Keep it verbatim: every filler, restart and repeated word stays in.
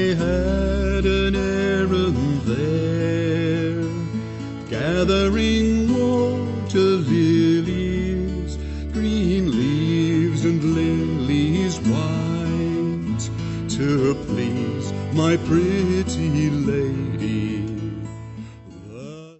had an errand there, gathering water lilies, green leaves and lilies white, to please my pretty lady